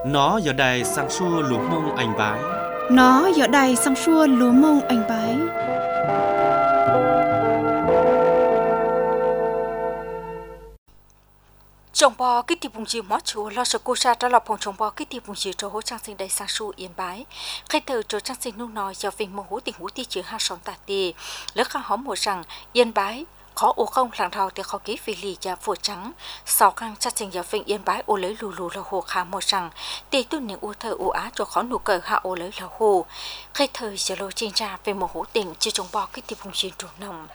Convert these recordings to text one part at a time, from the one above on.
Nó giờ đây sang xua lúa mông anh bái. Nó giờ đây sang xua lúa mông anh bái. Trồng bò cái tiệm bùng gì mót chúa lo sợ cô sa trả lọp phòng trồng bò cái tiệm bùng gì cho hỗ trang sinh đầy sang xu yên bái. Khai từ cho trang sinh nung nòi do việc mô hú tình hú ti chữ ha sống tà tì. Lỡ khá hóm mùa rằng yên bái khó ô không làng thảo thì khó ký vì lì và phổ trắng. Sau khăn chắc trình do việc yên bái ô lấy lù lù là hồ khá mùa rằng tì tu những ô thơ ô á cho khó nụ cờ hạ ô lấy là hồ. Khai thời giờ lô trên ra về mô hú tình chưa trồng bò cái tiệm bùng gì trù nồng.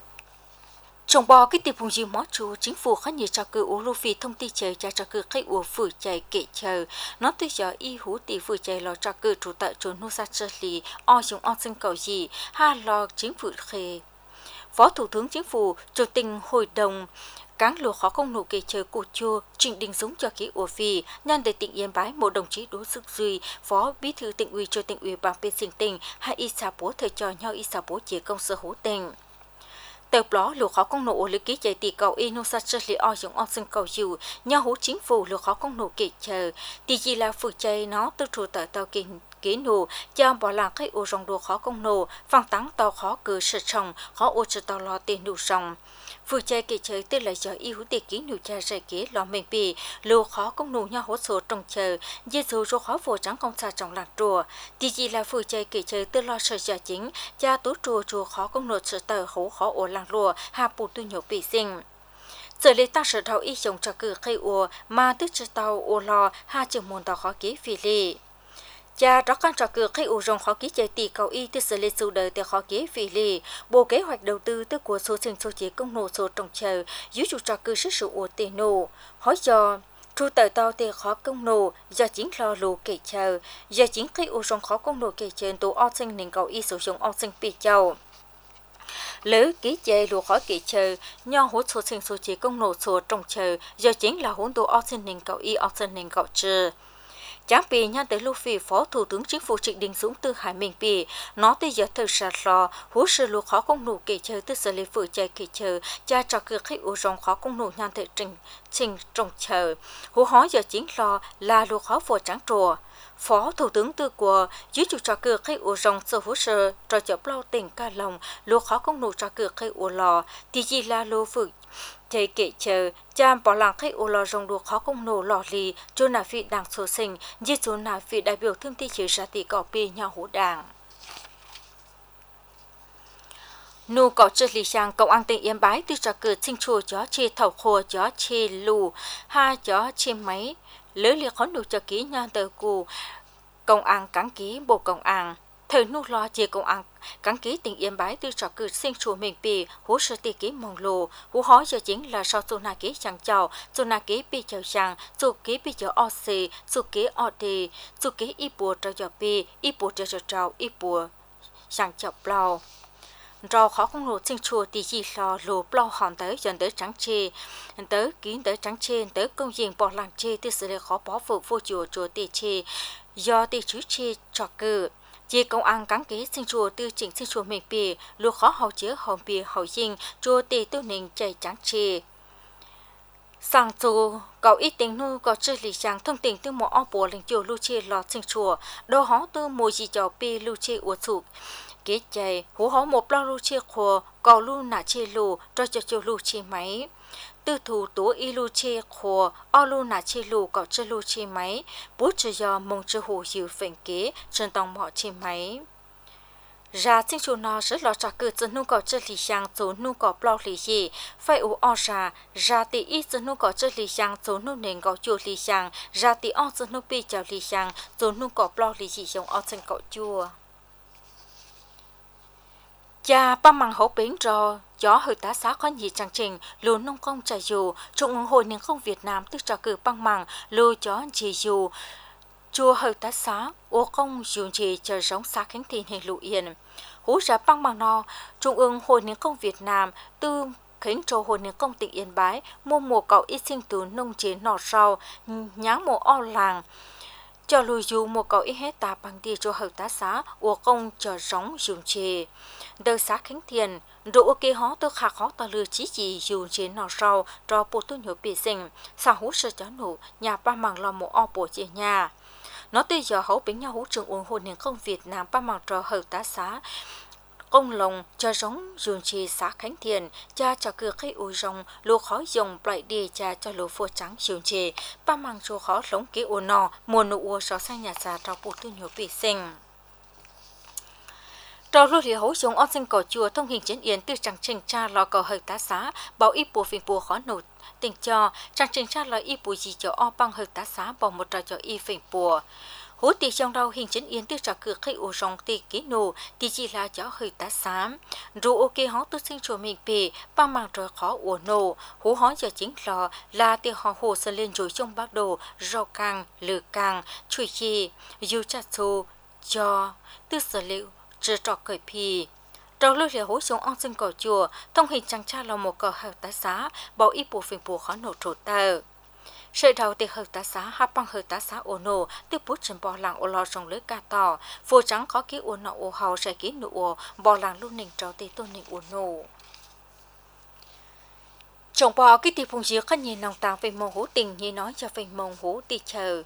Trồng bò cái tiệm phùng gì mót chú chính phủ khá nhiều cho cử ưu phi thông tin chơi cho cử khách ưu phử chạy kệ chờ nó tới giờ y hú tỷ phử chạy lo cho cử chủ tại chủ nô sa chơi lì o dùng o sinh cầu gì ha lo chính phủ khề phó thủ tướng chính phủ chủ tịch hội đồng cán lúa khó công nụ kệ chờ cụ chua Trịnh Đình Dũng cho ký ưu phi nhân để tỉnh Yên Bái một đồng chí đối sức duy phó bí thư tỉnh ủy cho tỉnh ủy bằng biên sinh tỉnh hai y sa bố thời cho nhau y sa bố chỉ công sở hữu tỉnh. Tập đó lúa khó công nổ lý ký chạy tỷ cầu inosa chơi li o dùng on sinh cầu dù nhau hú chính phủ lúa khó công nổ kệ chờ tỷ gì là phụ chạy nó từ trụ tại tàu kỹ nổ cho bỏ làng cái ô rong đua khó công nổ phăng táng tàu khó cử sự trồng khó ô trừ tàu lo tiền đủ rong phụ chạy kệ chơi tên là giờ y hú tỷ kỹ nổ cha rải kế lo mình bì lúa khó công nổ nhau hú số trồng chờ dê dù rô khó vô trắng công xa trong làng chùa tỷ gì là phụ chạy kệ chơi tên lo sợ giờ chính cha tú chùa khó công nổ sự tờ hú khó ô làng lùa hà bù tu nhiều bị sinh giờ lấy ta sở thầu y dùng cho cử khai ua mà tức cho tàu ua lo hà trường môn tàu khó ký phi lì cha đó con cho cử khai ua dùng khó ký chạy tỷ cầu y tức giờ lấy số đời từ khó ký phi lì bộ kế hoạch đầu tư tức của số trình số chế công nổ số trồng chờ dưới chủ cho cử sức sự ua tê nổ hỏi cho trụ tờ tàu tê khó công nổ do chính lo lù kể chờ do chính khai ua dùng khó công nổ kể chờ tổ o sinh nên cầu y sử dụng o sinh pi châu lỡ ký chế lúa khó kỹ chờ nho hỗ số sinh số chế công nổ số trồng chờ do chính là hỗn đồ oxygen cầu y oxygen cầu trừ Chẳng bị nhân tới lúc phi phó thủ tướng chính phủ Trịnh Đình Dũng từ Hải Minh bị nó tới giờ thời sạt lò hú sự lúa khó công nổ kể chờ từ xử lý phụ chạy kể chờ cha cho cửa khách ủ rong khó công nổ nhân thể trình trồng chờ hú hói giờ chính lò là lúa khó phổ trắng trùa phó thủ tướng tư của dưới chủ trò cửa khách ủ rong sở hú sự trò chập lau tỉnh ca lòng lúa khó công nổ cho cửa khách ủ lò thì gì là lúa phụ chạy kể chờ cha bỏ làng khách ủ lò rong lúa khó công nổ lò lì cho nà phi đảng số sinh như cho nà phi đại biểu thương ti chế ra tỷ cỏ bì nhau hú đảng nô có chơi lì sang công an tỉnh Yên Bái từ trò cửa sinh chùa chó chi thầu khô chó chi lù ha chó chi máy lỡ liệt khó đủ cho ký nha tờ cù công an cán ký bộ công an thời nô lo chia công an cán ký tỉnh Yên Bái từ trò cửa sinh chùa mình bì hú sơ tì ký mong lù hú hói giờ chính là sau số na ký chẳng chào số na ký bì chào sang số ký bì chào o xì số ký o đi số ký y bùa cho giờ bì y bùa cho chào y bùa sang chào plau rau khó không nổ sinh chùa thì gì lo lù plau hòn tới dần tới trắng chê tới kín tới trắng chê tới công viên bỏ làng chê từ sự khó bỏ phụ vô chùa tì chê do tì chú chê cho cử chỉ công an cán ký sinh chùa từ chỉnh sinh chùa mình bì lù khó hậu chứa hồng bì hậu dinh chùa tì tu nình chạy trắng chê sang chùa cậu ít tình nu có chơi lì sang thông tình từ một ông bố lên chùa lu chê lò sinh chùa đồ hó từ mùi gì cho bì lu chê uất sụp kế chạy hú hó một bao lu chia khô cầu lu nạ chia lu cho lu chia máy tư thủ tố y lu chia khô o lu nạ chia lu cầu cho lu chia máy bút cho do mong cho hồ dịu phèn kế trên tông mỏ chia máy ra sinh chủ nó rất lo cho cơ chân nu cầu chơi lì sang số nu cầu bao lì gì phải u o ra thì ít chân nu cầu chơi lì sang số nu nền cầu chua lì sang ra thì o chân nu pi chào lì sang số nu cầu bao lì gì giống o chân cầu chua cha ba măng hậu bến rò gió hơi tá xá có nhị trang trình lúa nông công trà dù trung ương hội niên không Việt Nam tức trò cử băng măng lúa chó chỉ dù chùa hơi tá xá ô công dùng chỉ chờ giống xá khánh thiên hình lụ yên hú ra băng măng no trung ương hội niên công Việt Nam tư khánh trô hội niên công tỉnh Yên Bái mua mùa cậu ít sinh từ nông chế nọ sau nháng mùa o làng cho lùi dù một cậu ít hết ta bằng đi cho hợp tá xá của công chờ giống dùng chê đời xá khánh thiền độ kê hó tôi khạc hó ta lừa chí gì dùng chê nào sau cho bộ tôi nhớ bị sinh sao hú sơ chó nụ nhà ba màng lo một o bộ chê nhà nó tới giờ hậu biển nhau hữu trường ủng hộ nền công Việt Nam ba mạng trò hợp tá xá công lồng cho giống dùng chi xã Khánh Thiện cha cho cửa cây ủi rồng lúa khó dùng loại đi cha cho lúa phô trắng dùng chi ba mang cho khó lống kỹ ủa nọ mùa nụ ủa sáu sang nhà già trao bụt tư nhiều bị sinh trò lưu liễu hữu dùng on sinh cầu chùa thông hình chiến yến từ trang trình cha lò cầu hợp tá xá bảo ít bùa phiền bùa khó nổi tình cho trang trình cha lò ít bùa gì cho o băng hợp tá xá bảo một trò cho y phiền bùa hố tì trong đầu hình chiến yến từ trò cửa cây ổ rong tì kỹ nổ tì chỉ là cho hơi tá xám rồi ok họ tu sinh cho mình bề ba mang rồi khó ổ nổ hố họ giờ chính là tì họ hồ sơ lên rồi trong bác đồ rau càng lửa càng chui chi yêu chặt xô cho tư sở liệu chưa trọ cởi pì đầu lưu liễu hố xuống on sinh cầu chùa thông hình trang cha là một cờ hợp tá xá bảo ít bộ phiền bùa khó nổ trổ tờ sợi đầu từ hợp tá xá hấp bằng hợp tá xá ô nô từ bút chân bò làng ô lò rồng lưới ca tỏ phô trắng có ký ô nọ ô hào sợi ký nụ ô bò làng luôn nình trâu tê tôn nình ô nô trồng bò cái tì phùng dứa khăn nhìn nòng tàng về mông hú tình như nói cho về mông hú tì chờ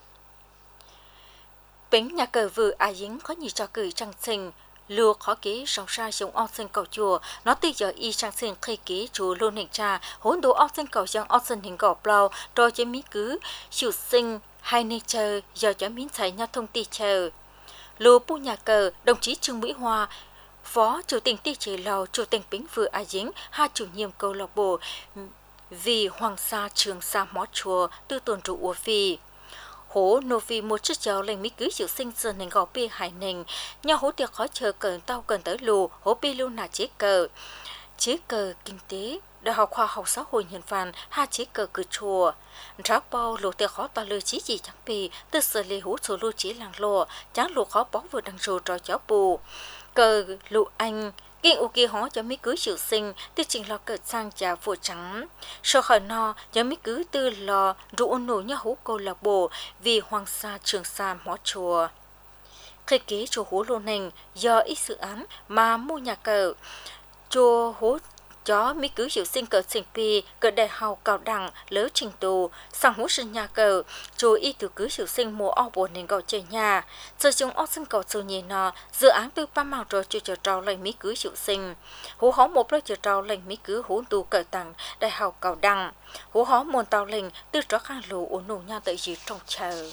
bính nhà cờ vừa dính có nhiều trò cười trăng sinh lừa khó ký song sa dùng on sinh cầu chùa nó từ giờ y sang sinh khi ký chùa luôn hình trà hỗn đồ on sinh cầu dân on sinh hình cầu plau rồi cho mí cứ chủ sinh hai nơi chờ giờ cho miếng thấy nhau thông tin chờ lừa bu nhà cờ đồng chí Trương Mỹ Hoa phó chủ tịch ti chỉ lầu chủ tịch bính vừa dính hai chủ nhiệm câu lạc bộ vì Hoàng Sa Trường Sa mó chùa tư tuần trụ ủa phi hố nô phi một chiếc cháu lên mỹ cứ chịu sinh sơn nền gò pi hải nền nhau hố tiệc khó chờ cẩn tao cần tới lù hố pi luôn là chế cờ kinh tế đại học khoa học xã hội nhân văn hai chế cờ cử chùa rác bao lù tiệc khó tao lừa chí gì chẳng pi từ sở lì hú số lù chí làng lùa chẳng lù khó bó vừa đằng rù trò cháu bù cờ lù anh kinh u kia họ cho mấy cứ chịu sinh từ trình lò cợt sang trà phổ trắng sau khỏi no cho mấy cứ từ lò rượu nổ nhau hú câu lạc bộ vì Hoàng Sa Trường Sa mó chùa khởi kế chùa hú lô nành do ít dự án mà mua nhà cờ chùa hú chó mấy cứ chịu sinh cờ sinh pi cờ đại học cao đẳng lớn trình độ sang hú sinh nhà cờ chùa y từ cứ chịu sinh mua ao bồn nên gọi chơi nhà giờ chúng ao sinh cầu sầu nhìn nó dự án từ ba màu rồi chùa trâu lệnh mấy cứ chịu sinh hú hó một lớp chùa trâu lệnh mấy cứ hú tu cờ tặng đại học cao đẳng hú hó môn tàu lệnh từ chó khang lù ổn nổ nhau tại dưới trong chờ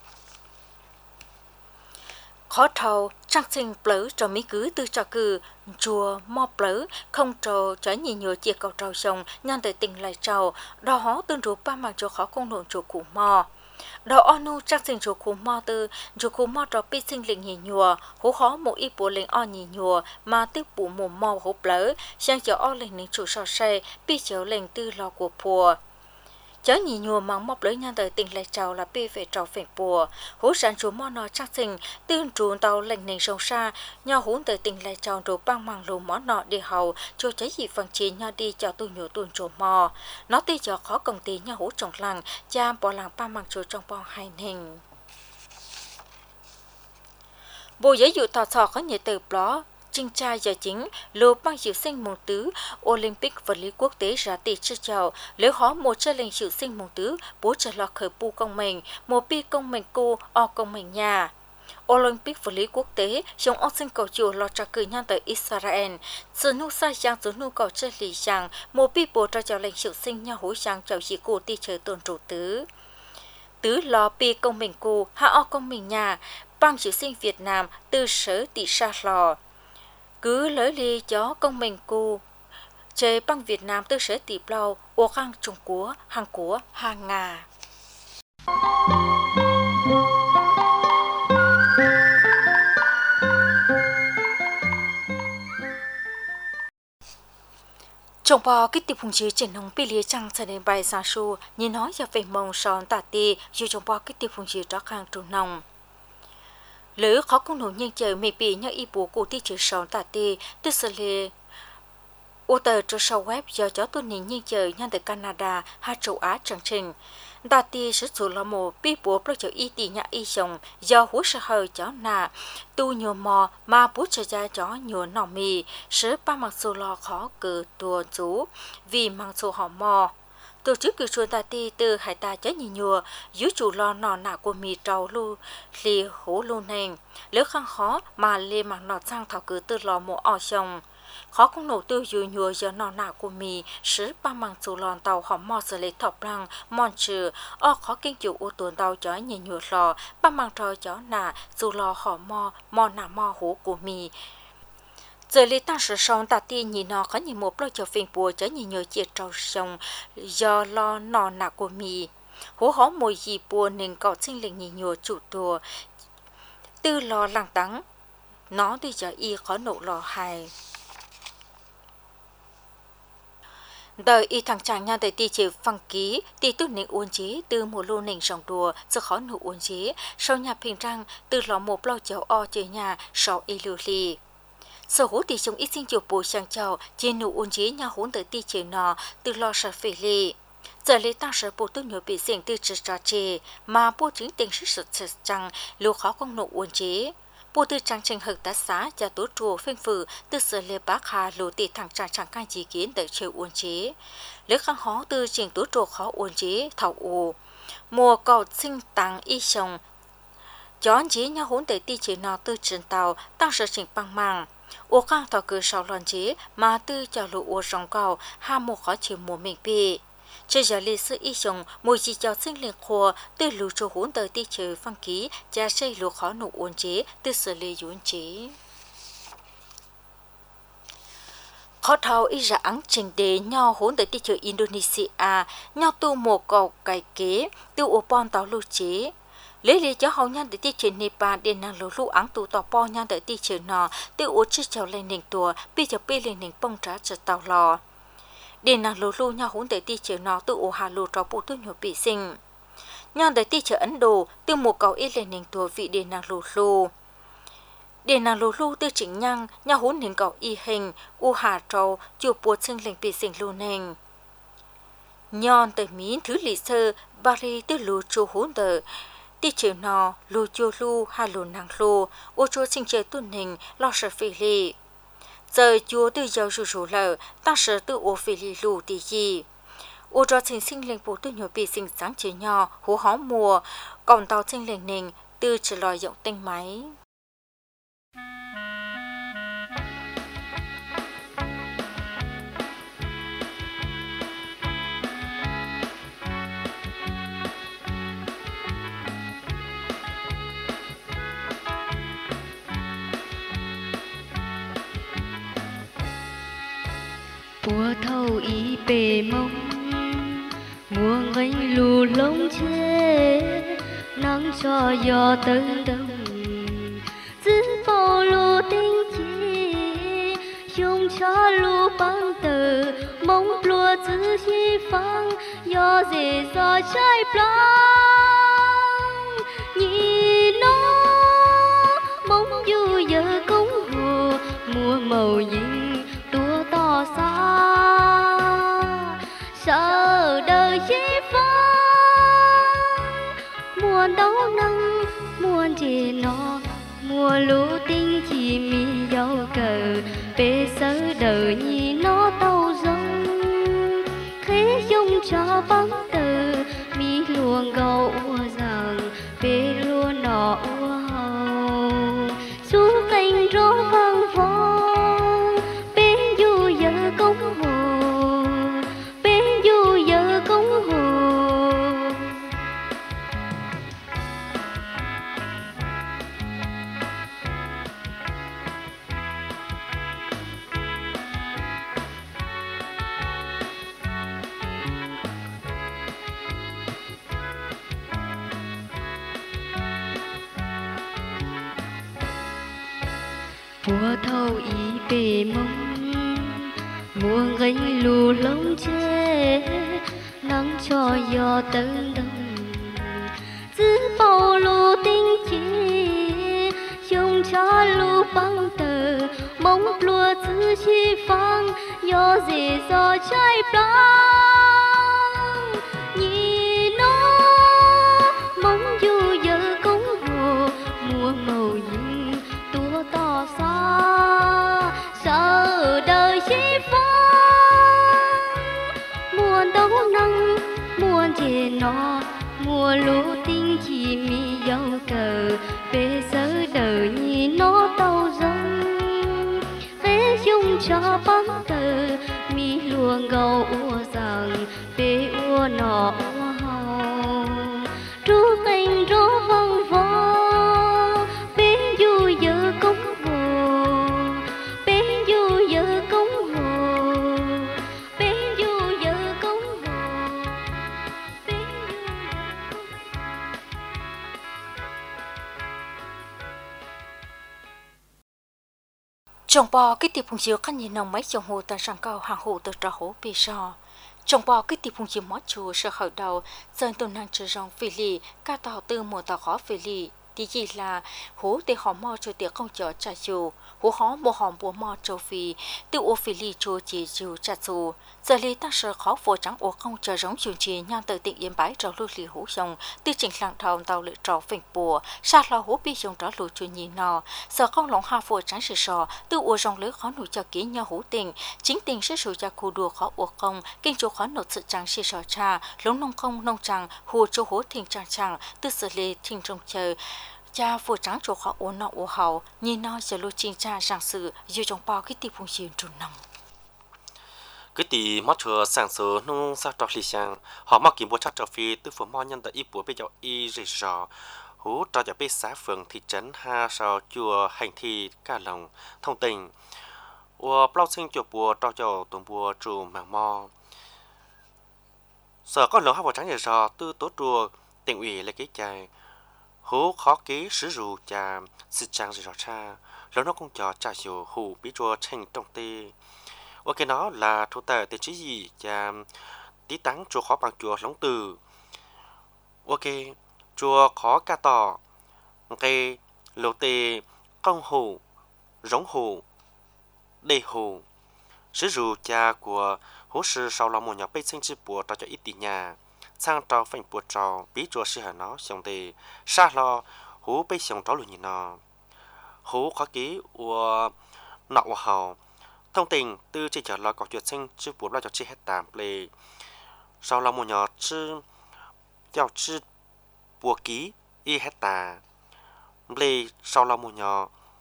khó thầu trang sinh plớ cho mấy cứ từ trò cử chùa mò plớ không trò cho nhìn nhiều chia cầu trầu sông nhan tới tình lại trầu đò hó tương rú ba mang cho khó công nộn chùa cụ mò đò onu trang sinh chùa cụ mò từ chùa cụ mò trò pi sinh lệnh nhìn nhùa hú khó một ít bộ lệnh o nhìn nhùa mà tiếp bộ mồm mò hú plớ sang cho o lệnh nín chủ sò xe pi chiếu lệnh tư lò của pùa chớ nhì nhùa mắng mọc lưỡi nhan đời tình lại trào là pi về trào phèn bùa hú sản chúa mò nọ chắc tình tương trùn tàu lệnh nền sông xa nhau hú đời tình lại trào rồi băng màng lù mỏ nọ đi hầu cho cháy gì phần chi nhau đi cho tu nhựa tuần trổ mò nó ti cho khó công ty nhau hú trồng làng cha bỏ làng ba màng chúa trong bò hai nền bộ giấy dụ thọ thọ có nhiều từ đó trinh trai giờ chính lô băng chịu sinh mùng tứ Olympic vật lý quốc tế ra tỷ chưa chào nếu khó một chơi lệnh chịu sinh mùng tứ bố trở lọt khởi pu công mình một pi công mình cô o công mình nhà Olympic vật lý quốc tế trong ông sinh cầu chùa lọt trả cử nhan tới Israel sự nu sai giang sự nu cầu chơi lì giang một pi bố cho chào lệnh chịu sinh nhà hối giang chào chỉ cô ti chờ tuần trụ tứ lò pi công mình cô ha o công mình nhà băng chịu sinh Việt Nam từ sở tỷ sa lò cứ lỡ ly chó công mình cô chơi băng Việt Nam từ sở tỷ lâu ô khang Trung Quốc hàng của hàng Nga trong bò cái tiệp hùng chế trên nông pi lìa trăng sẽ đến bài sa su nhìn nói về về mông son tả tì dù trong bò cái tiệp hùng chế đó khang trung nông lỡ khó công nổ nhanh chờ mì bì nhau y bố cụ ti chữ son tả tì từ sở lìa ô tờ cho sau web do chó tuần nhìn nhanh chờ nhanh từ Canada hay châu Á chẳng trình tả tì sử dụng là một pi bố pro cho y tì nhà y chồng do hú sa hơi chó nà tu nhiều mò mà bố cho ra chó nhiều nọ mì sử ba mặc số lo khó cử tua chú vì mang số họ mò tổ chức cử chuồn ta ti từ hải ta chớ nhì nhùa dưới chủ lo nọ nạ của mì trâu lu lì hố lu nền lỡ khăn khó mà lê mặc nọ sang thảo cứ từ lò mộ ở chồng khó cũng nổ tiêu dù nhùa giờ nọ nạ của mì sứ ba mang chủ lòn tàu họ mò xử lý thọc răng mòn trừ khó kinh chủ ô tuần tàu chớ nhì nhùa lò ba mang trò chó nạ dù lò họ mò nạ mò hố của mì giờ lý tăng sử sông ta ti nhìn nó có nhìn một lối cho phiền bùa chớ nhìn nhờ chia trâu sông do lo nọ nạ của mì hố hó mùi gì bùa nên cậu sinh linh nhìn nhờ chủ tùa tư lo lăng tắng nó đi cho y khó nộ lò hài đời y thằng chàng nha đời ti chịu phăng ký ti tu nền uốn chế từ một lô nền sòng đùa do khó nụ uốn chế sau nhà phiền răng từ lò một lò chậu o chơi nhà sau y lưu lì sở hữu tỷ chúng ít sinh chiều bùi sang chào trên nụ uốn chế nhà hỗn tới ti chịu nọ từ lò sợ phê lì giờ lấy tăng sở bộ tu nhiều bị diện từ trừ trà chê mà bộ chính tình sức sự chẳng lưu khó công nụ uốn chế bộ từ trang trình hợp tác xã và tổ chùa phiên phử từ sở lê bác hà lù tỷ thẳng chẳng can chỉ kiến đợi chiều uốn chế lấy khăn khó từ trình tổ chùa khó uốn chế thảo ù mùa cầu sinh tăng y chồng chón chế nhà hỗn tới ti chịu nọ từ trường tàu tăng sở trình bằng màng ô khang thọ cứ sau lòn chế mà tư cho lũ ô rong cầu ha một khó chịu mùa mình bị chơi giờ lịch sử y chồng mùi chỉ cho sinh liên khô từ lũ chỗ hỗn tới ti chơi phăng ký và xây lũ khó nụ uốn chế từ xử lý uốn chế khó thao y ra áng trình đề nhau hỗn tới ti chơi Indonesia nhau tu một cầu cày kế từ ô pon tàu lưu chế lấy lý cho hậu nhân để ti chơi Nepal để năng lũ lũ áng tu tàu po nhân để ti chơi nọ từ ô chiếc chèo lên nền tua bây giờ bê lên nền bông trả cho tàu lò để nàng lù lù nhau hỗn tới ti chở nó từ ô hà lù cho bộ tu nhỏ bị sinh nhau tới ti chở Ấn Độ từ một cầu ít lên nền tua vị để nàng lù lù từ chính nhau hỗn nền cầu y hình ô hà trâu chùa bộ sinh lên bị sinh lù nền nhau tới miến thứ lý sơ bari từ lù chùa hỗn tới ti chở nó lù chùa lù hà lù nàng lù ô chùa sinh chơi tu nền lo sợ phi lì giờ chúa từ giàu rủ lợ ta sợ từ ô phi lì lù tí gì ô cho sinh lên bộ từ nhỏ bị sinh sáng chế nhỏ hú hó mùa còn tàu sinh lên nền từ trở lòi giọng tinh máy Mùa thâu ý bề mông mùa ngành lù lông chê nắng cho gió tưng đông giữ bao lù tinh chi dùng cho lù băng tờ mong lùa giữ chi phăng gió dễ gió trái plong nhìn nó mong du giờ công hồ mùa màu nhìn tua to xa sợ đời chi phăng muôn đấu năng muôn chỉ nó mùa lũ tinh chỉ mi dấu cờ bê sớ đời nhi nó tàu rông khế dung cho băng tờ mi luồng gầu ua rằng bê lúa nọ ua hầu su cành rô vang vong bê du giờ công hồ bê du giờ công hồ mùa thâu ý bề mông mùa gánh lù lông chê nắng cho gió tưng đông giữ bao lù tinh chi dùng cho lù băng tờ mong lùa giữ chi phăng gió dễ gió trái plong nhìn nó mong du giờ công hồ mùa màu nhìn tua to xa sợ đời chi phăng muôn đấu năng nó mùa lúa tinh chỉ mi dâu cờ về sớ đời nhì nó tàu rông khẽ chung cho bắn cờ mi lùa gầu ua rằng về ua nọ ua hầu trú cành rô vòng vò bên du giờ cống hồ bên du giờ cống hồ bên du giờ cống hồ bên du trồng bò cái tiệp phùng chiếu căn nhìn nồng mấy trồng hồ tại sàn cao hàng hồ từ trà hố bì sò trồng bò cái tiệp phùng chiếu mót chùa sợ khởi đầu dân tuần năng trừ rong phì lì ca tàu tư mùa tàu khó phì lì tí gì là hố để họ mò cho tiệc không chờ trả chùa hố khó bộ hòm bùa mò châu phi tự ô phì lì chùa chỉ chùa trả chùa giờ lì ta sợ khó vô trắng ô không chờ giống chùa chỉ nhang từ tỉnh yên bái trò lưu lì hố sông từ chỉnh làng thòng tàu lựa trò phình bùa xa lo hố bi dùng trò lùi chùa nhìn nọ sợ không lòng ha vô trắng sự sò tự ô rong lưới khó nổi cho kỹ nhau hố tình chính tình sẽ sửa cho khu đùa khó ô không kinh chỗ khó nổi sự trắng sự sò cha lống nông không nông trắng hồ chỗ hố thình trắng từ giờ lì thình trong chờ cha phụ trắng chỗ khó ổn nọ ổn hậu nhìn nó giờ lưu trình cha rằng sự dù trong bao cái tiệp phong diện trốn nằm cái tỷ mót chùa sáng sớm nông sao trò lì sang họ mót kiếm bùa chắc trò phi từ phố mót nhân tại ít bùa bây giờ y rì rò hú trò giờ bây xã phường thị trấn ha sao chùa hành thi cả lòng thông tình và bao sinh chùa bùa trò giờ tuần bùa trù mảng mò sở có lỗ hai bùa trắng rì rò từ tổ chùa tỉnh ủy lấy cái chài hú khó ký sử dụng cha sự trang rì rò chaแล้วnó cũng cho cha hiểu hù bí chùa thành trong tê và cái nó là thủ tờ tên chỉ gì cha tí tắng chùa khó bằng chùa lóng từ ok chùa khó ca tỏ cái lô tê công hù giống hù đầy hù sử dụng cha của hú sư sau lòng một nhà bê sinh chữ bùa cho ít tỷ nhà sang trò phanh bùa trò bí chùa sư hà nó xong tê xa lo hú bê xong trò lùi nhìn nó hú khó ký của nọ hào thông tình từ chỉ chờ lo có chuyện sinh chữ bùa lo cho chi hết tạm lệ sau lòng một nhà chữ giao chữ bùa ký y hết tà lệ sau lòng một nhà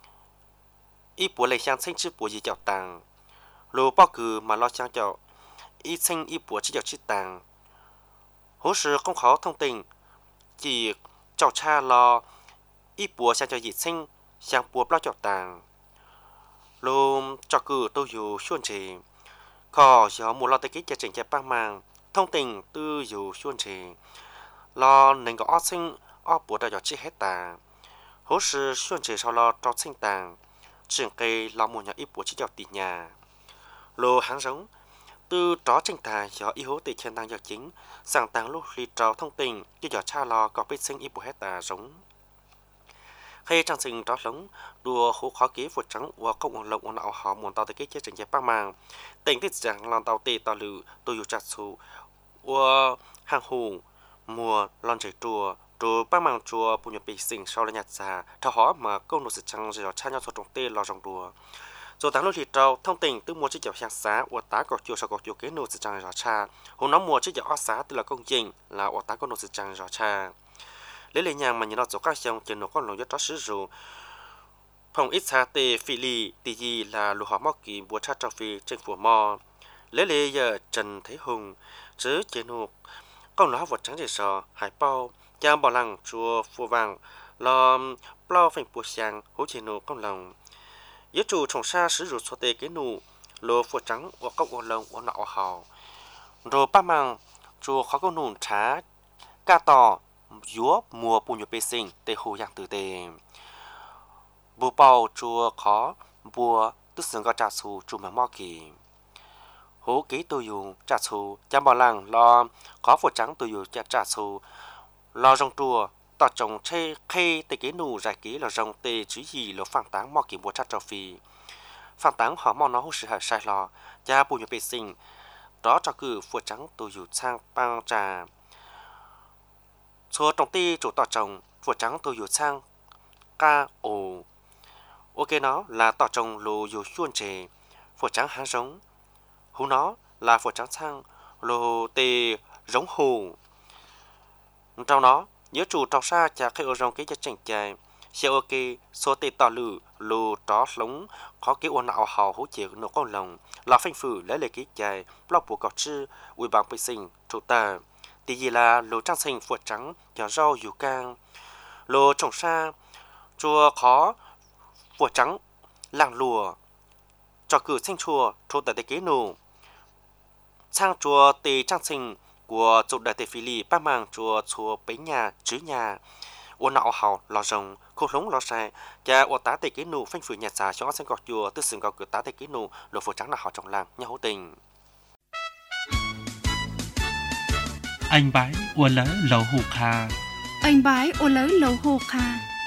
y bùa lệ sang sinh chữ bùa gì chào tàng lô bao cử mà lo sang chào y sinh y bùa chỉ chào chữ tàng hố sư không khó thông tình chỉ chào cha lo y bùa sang cho dị sinh sang bùa lo chào tàng lô cho cử tôi dù xuân trì khó gió một lo tới cái chương trình chạy băng màng thông tình tư dù xuân trì lo nên có sinh ở bùa đã cho chi hết tàng hố sư xuân trì sau lo cho sinh tàng trường cây lo một nhà y bùa chỉ chào tỷ nhà lô háng giống từ đó tranh tài do y hố tỷ thiên tăng giờ chính sang tăng lúc khi trao thông tình cho giờ cha lo có biết sinh y bùa hết tà giống khi trang sinh đó lống đùa hú khó ký vượt trắng và công bằng lộng nào họ muốn tao tới cái chế trình chế băng màng tình tiết rằng làm tàu tê tàu lử tôi chặt số và hàng hù mùa lon trời chùa rồi băng màng chùa bùn nhập bị sinh sau là nhặt già thao họ mà công nộp sự trăng rồi cha nhau trong tê lo trong đùa rồi tháng lúc thì trâu thông tình từ mùa chỉ chậu sáng xá và tá cọc chùa sau cọc chùa kế nộp sự trăng rồi cha hôm nó mùa chỉ chậu ót xá tức là công trình là và tá có nộp sự trăng rồi cha lấy lấy nhà mà nhìn nó chỗ các sông trên nó có lồng gió sử dụng phòng ít xa tê phi lì tì gì là lục họ móc kỳ bùa cha trao phi trên phủ mò lấy giờ Trần Thế Hùng chứ trên hộp con nó vật trắng để sò hải bao cha bảo lăng chùa phù vàng lo bao phanh bùa sang hỗ trên nụ con lòng yếu chủ trồng xa sử dụng số tê cái nụ lô phù trắng và cốc ô lông và nọ hào rồi ba măng chùa khó có nụ trá ca tỏ dúa mùa bùn nhục bê sinh tê hồ dạng từ tê bùa bao chùa khó bùa tức sướng có trả xù chùa mà mò kỳ hố ký tôi dùng trả xù chăm bảo lăng lo khó phổ trắng tôi dùng trả xù lo rong chùa tỏ trồng chê khê tê kế nụ giải ký là rong tê chứ gì lo phản táng mò kỳ bùa trả trò phi phản táng họ mò nó hô sự hại sai lo cha bùn nhục bê sinh đó cho cử phổ trắng tôi dùng sang băng trà số trong ti chủ tỏ trồng phổ trắng tôi dùng sang ca ồ ok nó là tỏ trồng lô dù xuân trề phổ trắng há giống hú nó là phổ trắng sang lô tê giống hồ trong đó nhớ chủ trong xa chả khi ở trong cái chất chỉnh chạy xe ok số tê tỏ lử lù tró lúng khó cái ôn nào hào hỗ trợ nó con lòng là phanh phử lấy lời cái chạy lọc bộ cọt chư ủy ban vệ sinh chủ tờ tí gì là lù trang sinh phượt trắng cho rau dù cang lù trồng xa chùa khó phượt trắng làng lùa cho cử sinh chùa chỗ tại kế nụ sang chùa tề trang sinh của chủ đại tề phi lì ba mang chùa bấy nhà chứ nhà ôn nọ hào lò rồng khô lúng lò xe cha ôn tá tề kế nụ phanh phử nhà xà cho sinh cọt chùa tư sừng cọt cử tá tề kế nụ lù phượt trắng là họ trong làng nhau hữu tình anh bái ôn lỡ lầu hụt hà anh bái ô lỡ lầu hồ kha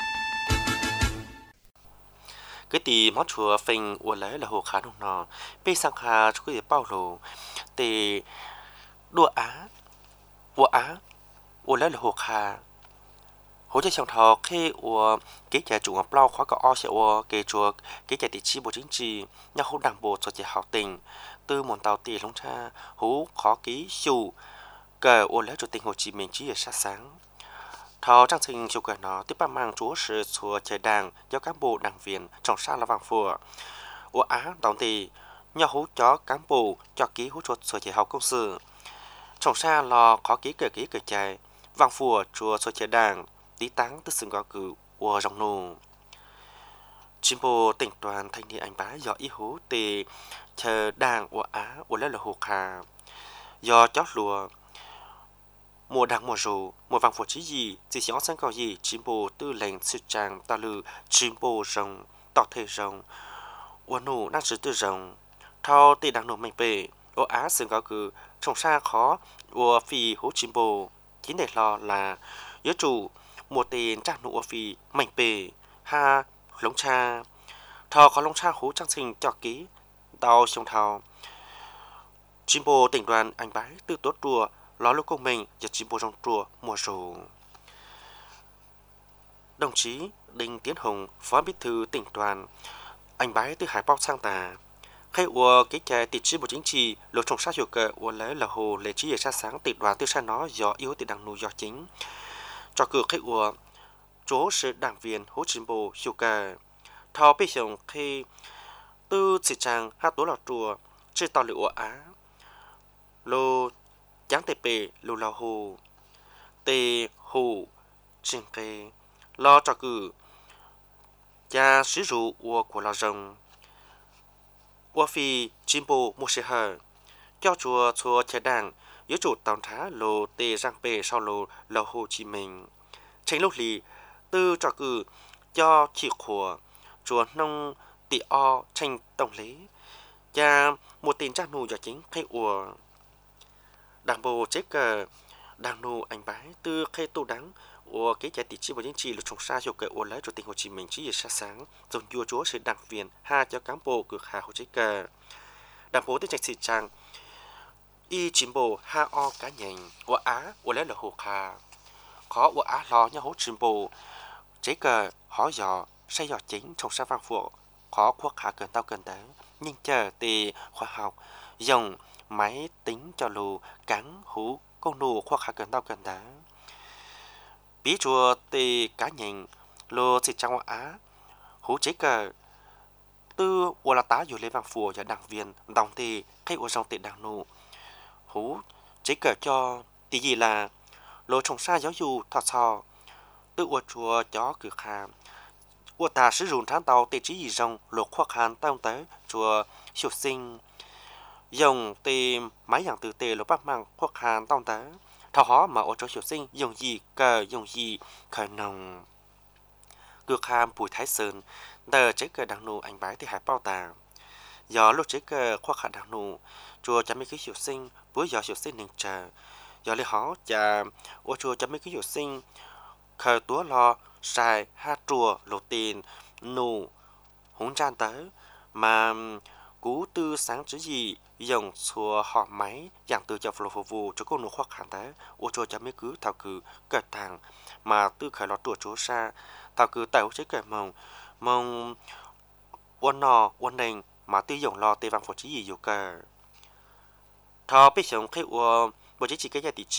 cái tì món chùa phình ôn lấy là hồ khá đông nọ bê sang khá cho cái bao lù tì đua á ôn lấy là hồ khá hỗ trợ trong thọ khi ôn cái nhà chủ ngọc lao khóa cả o sẽ ôn cái chùa cái nhà tì chi bộ chính trị nhà hỗ đảng bộ cho chị hảo tình từ một tàu tì lông cha hú khó ký chủ cờ ôn lấy chủ tịch Hồ Chí Minh chỉ ở sát sáng thọ trang sinh chủ cờ nó tiếp ban mang chúa sự chùa trời đàng do cán bộ đảng viên trong xa là vàng phùa ủa á đóng thì nhà hú chó cán bộ cho ký hú chuột sửa chế học công sự trong xa là khó ký cờ chạy vàng phùa chùa sửa chế đàng tí táng tức xứng có cử ủa rong nù chim bồ tỉnh đoàn thanh niên anh bá do ý hú tì chờ đàng ủa á ủa lấy là hồ khà do chót lùa mùa đắng mùa rù mùa vàng phổ chí gì chỉ xóa sang cầu gì chim bồ tư lệnh sự trang ta lư chim bồ rồng tọt thể rồng uốn nụ đang sử tư rồng thao tì đang nổ mạnh bể ô á sừng cao cử trồng xa khó ua phi hú chim bồ chính để lo là nhớ chủ mùa tiền trang nụ ua phi mạnh bể ha lông cha thao có lông cha hú trang sinh cho ký tao sông thao chim bồ tỉnh đoàn anh bái từ tốt đùa ló lúc công mình và chim bồ trong chùa mùa rù đồng chí Đinh Tiến Hùng phó bí thư tỉnh đoàn anh bái từ Hải Bao sang tà khai ua cái trẻ tịt chi bộ chính trị lột trồng sát hiệu cờ ua lấy là hồ lệ trí ở sát sáng tỉnh đoàn tiêu sa nó do yếu từ đảng nụ do chính cho cử khai ua chỗ sự đảng viên hỗ chim bồ hiệu cờ thao bây giờ khi tư chỉ trang hát tố là chùa chỉ tàu liệu á lô chẳng tê bề lù lao hồ tê hồ trình kê lo cho cử cha sử dụng của lao rồng qua phi chim bồ một sự hở cho chùa chế đảng yếu chủ tàu thá lô tê giang bề sau lô lao hồ Chí Minh tranh lúc lì tư cho cử cho chỉ của chùa nông tị o tranh tổng lý cha một tiền trang nụ do chính khai ủa đảng bộ chế cờ đảng nô anh bái từ khai tô đắng của cái giải tỷ chi bộ chính trị là trồng xa cho cờ ôn lấy chủ tịch Hồ Chí Minh chỉ giờ sáng sáng dùng vua chúa sự đảng viên ha cho cán bộ cực hà hồ chế cờ đảng bộ tới trạch sĩ trang y chim bộ ha o cá nhành của á ôn lấy là hồ hà khó của á lo nhau hỗ chim bộ chế cờ họ dò xây dò chính trồng xa vang phụ khó khoác hạ cần tao cần đấy nhưng chờ thì khoa học dùng máy tính cho lù cắn hú con nụ khoác hạ cần tao cần đấy bí chùa thì cá nhìn lô xịt trong á hú chế cờ tư ua là tá dù lên vàng phùa và đảng viên đồng thì khai ua dòng tiền đảng nụ hú chế cờ cho thì gì là lô trồng xa giáo dù thọ sò tư ua chùa chó cử khà ua ta sử dụng tháng tàu tê trí gì rồng lô khoác hàn tao tới chùa siêu sinh dùng tìm máy dạng từ tề lô bác mang khoác hàn tao tới thảo hóa mà ua chùa siêu sinh dùng gì cờ dùng gì khởi nồng cược hàm Bùi Thái Sơn tờ chế cờ đảng nụ anh bái thì Hải Bao tà do lúc chế cờ khoác hàn đảng nụ chùa chả mấy cái siêu sinh bữa giờ siêu sinh nền chờ do lấy họ chả ua chùa chả mấy cái siêu sinh khởi túa lo xài hát chùa lộ tiền nụ húng tràn tới mà cú tư sáng chứ gì dùng xua họ máy dạng từ chọc lộ phục vụ cho cô nụ khoác hẳn tới ô chùa chả mấy cứ thảo cử cởi thẳng mà tư khởi lọt chùa chúa xa thảo cử tại ô chế cởi mong uốn nò uốn nền mà tư dùng lo tê vàng phổ chí gì dù cờ thảo biết sống khi ua bộ chế chỉ cái nhà tỷ chi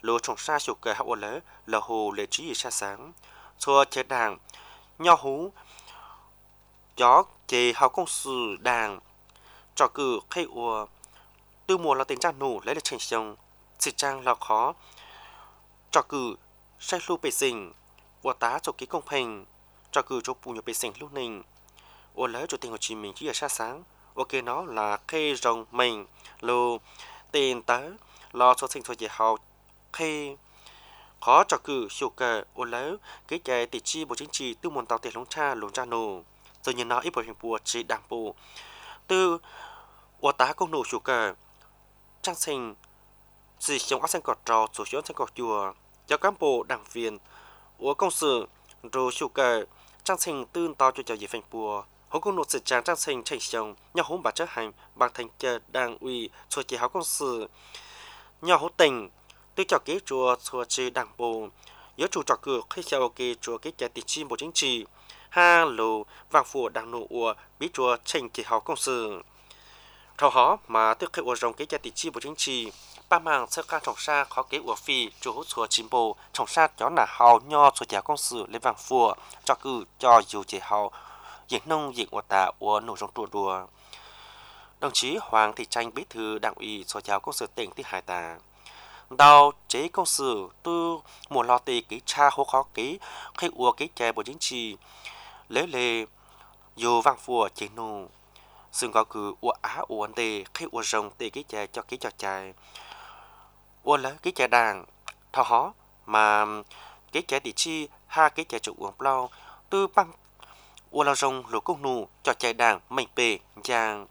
lô trồng sa sụp kề hậu lỡ là hồ lệ trí xa sáng xua chế đảng nho hú gió chế hậu công sự đảng trò cử khay ua tư mùa là tình trạng nụ lấy được thành sông sự trang là khó trò cử sai lưu bề sinh ua tá cho ký công bình trò cử cho bù nhiều bề sinh lúc ninh ua lấy chủ tịch Hồ Chí Minh chỉ ở xa sáng ua kê nó là khay rồng mình lô tiền tới lo cho sinh thôi dễ hậu khay khó trò cử siêu cờ ua lấy cái chạy tỷ chi bộ chính trị tư môn tàu tiền lông cha nụ rồi nhìn nó ít bộ hình bùa chỉ đảng bộ từ ua tá công nụ siêu cờ trang sinh chỉ chống áp sinh cọt trò chủ yếu sinh cọt chùa cho cán bộ đảng viên ua công sự rồi siêu cờ trang sinh tương tao cho gì phanh bùa hỗ công nụ sự trang sinh thành sống nhau hỗn bà chấp hành bằng thành chờ đảng ủy cho chỉ hảo công sự nhau hỗ tình tư cho kế chùa cho chỉ đảng bộ nhớ chủ trò cửa khi theo kế chùa kế chạy tỷ chi bộ chính trị ha lô vàng phủ đảng nụ ua bí chùa thành chỉ hảo công sự thầu hó mà tức khi ua rồng kế chạy tỷ chi bộ chính trị ba màng sơ ca trồng sa khó kế ua phi chủ hỗ chùa chim bồ trồng sa chó nà hào nho cho chỉ công sự lên vàng phủ cho cử cho dù chỉ hào diện nông diện ua tạ ua nụ rồng đùa đồng chí Hoàng Thị Tranh bí thư đảng ủy cho giáo công sự tỉnh Thị Hải Tà đào chế công sự tư mùa lo tì ký cha hô khó ký khi ua ký chè bộ chính trị lấy lề dù vàng phùa chế nụ xương có cử ua á ua tê khi ua rồng tê ký chè cho ký cho chài ua lấy ký chè đảng thao hó mà ký chè tỷ chi ha ký chè chủ uống plau tư băng ua lao rồng lúa công nụ cho chè đảng mình bề giang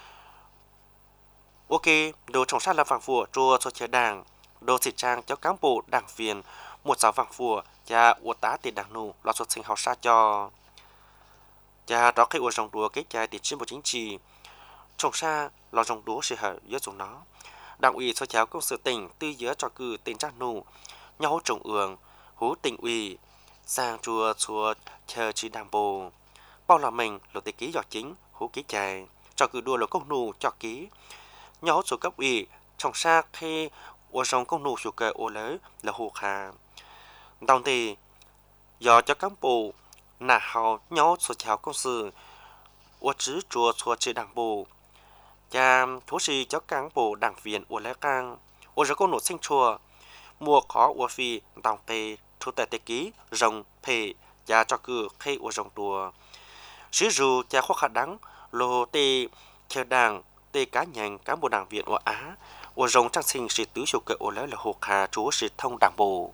ok đồ trồng sát là vàng phùa chua cho chè đảng đồ xịt trang cho cán bộ đảng viên một giáo vàng phùa và ua tá tiền đảng nụ lo xuất sinh học sa cho và đó khi ua rồng đùa cái chai tiền chuyên bộ chính trị trồng sa lo rồng đúa sẽ hở giữa chúng nó đảng ủy cho cháu công sự tỉnh tư giữa cho cử tiền trang nụ nhau hỗ trồng ương hú tỉnh ủy sang chùa chờ chỉ đảng bộ bao là mình lộ tế ký giọt chính hú ký chai cho cử đùa là công nụ cho ký nhau hỗ trợ cấp ủy trồng sa khi ua rồng công nụ sụt cờ ua lớn là hồ hà đồng thì do cho cán bộ nà hào nhau sụt chào công sự ua chữ chùa chỉ đảng bộ và thú sĩ cho cán bộ đảng viên ua lẽ cang ua rồng công nụ sinh chùa mua khó ua phi đồng tề thu tệ tế ký rồng phê và cho cử khi ua rồng đùa sử dụng cha khó khăn đắng lô tê chờ đảng tê cá nhân cán bộ đảng viên ua á ua rồng trang sinh sĩ tứ sụt cờ ua lẽ là hồ hà chúa sĩ thông đảng bộ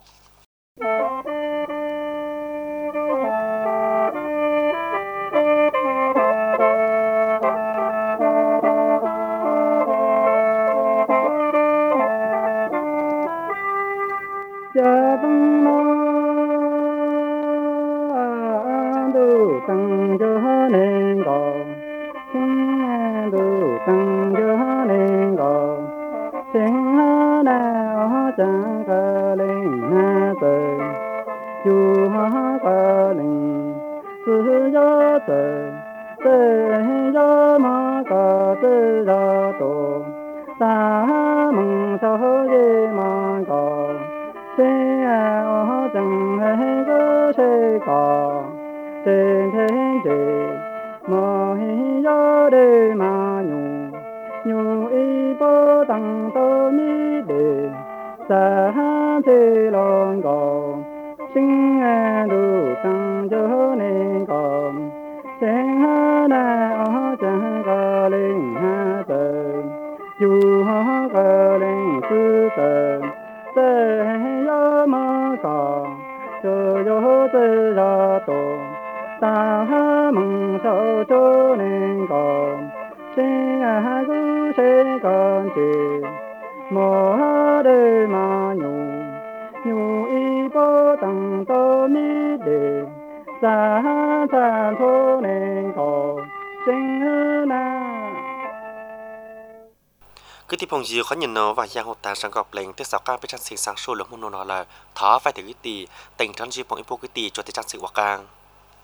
cứ tiếp phong diêu khó nhìn nó và giang hồ ta sang gặp lệnh tới sáu ca bên trang sinh sang sôi lượng môn nó là thó phải từ cái tì tỉnh trang chi phong ipo cái tì cho tới trang sinh hoặc càng